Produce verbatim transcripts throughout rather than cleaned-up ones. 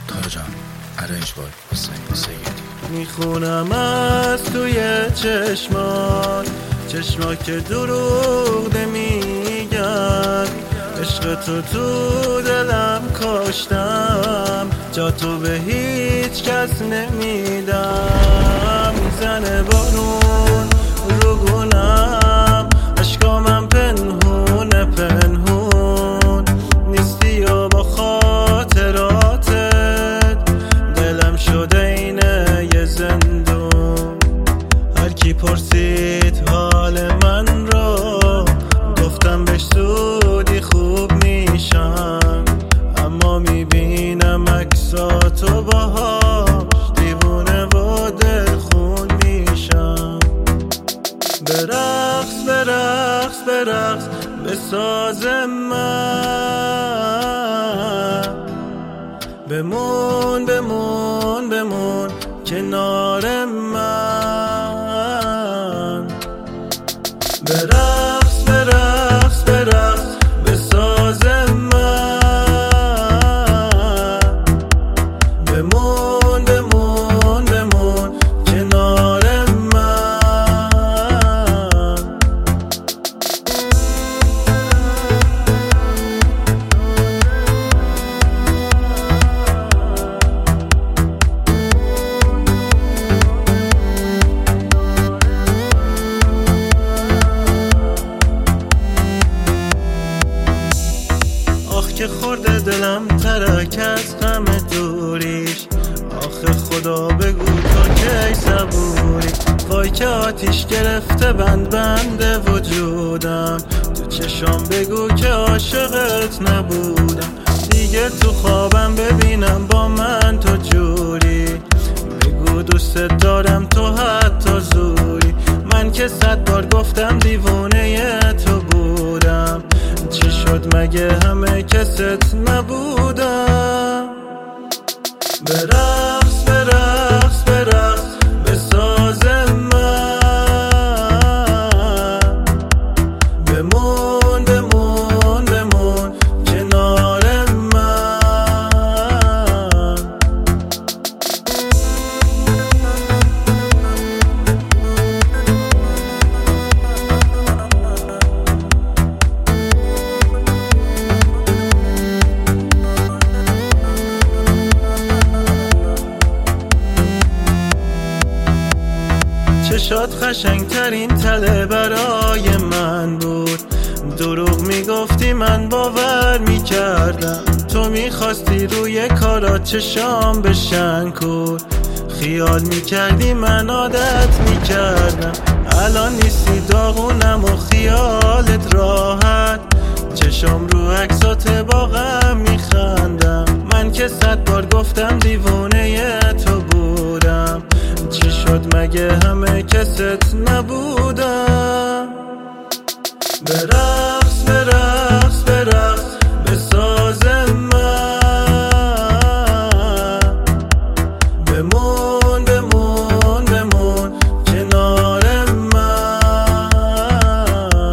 تاجم ارنج بای حسین سیدی. میخونم از توی چشمات، چشما که دروغ نمیگن، عشق تو تو دلم کاشتم، جا تو به هیچ کس نمیدم. میزنه بارون رو گونم، اشکامم پنهونه پنهون، نیستی و با خاطراتت دلم شده اینه یه زندون. هر کی پرسید حال من رو، گفتم بهش زودی خوب میشم، اما میبینم عکساتو باهاش دیوونه و دلخون میشم. برقص برقص برقص به ساز من، بمون بمون بمون کنار من. برقص برقص برقص به ساز من، بمون بمون بمون کنار من. که خورده دلم ترک از غم دوریش، آخه خدا بگو تو کی صبوری. وای که آتیش گرفته بند بند وجودم، تو چشام بگو که عاشقت نبودم. دیگه تو خوابم ببینم با من تو جوری، بگو دوست دارم تو حتی زوری. من که صد بار گفتم دیوونه تو بودم، چی شد مگه همه کست نبودم. برقص برقص برقص به ساز من، بمون بمون بمون کنار من. چشات خشنگ ترین تله برای من بود، دروغ میگفتی من باور میکردم. تو میخواستی روی کارات چشام بشن کور، خیال میکردی من عادت میکردم. الان نیستی داغونم و خیالت راحت، چشام رو عکسات با غم میخندم. من که صد بار گفتم دیوونه تو بودم، چی شد مگه همه کست نبودم. برقص برقص برقص به ساز من، بمون بمون بمون کنار من.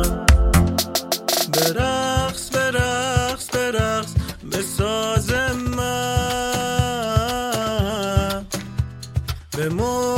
برقص برقص برقص به ساز من، بمون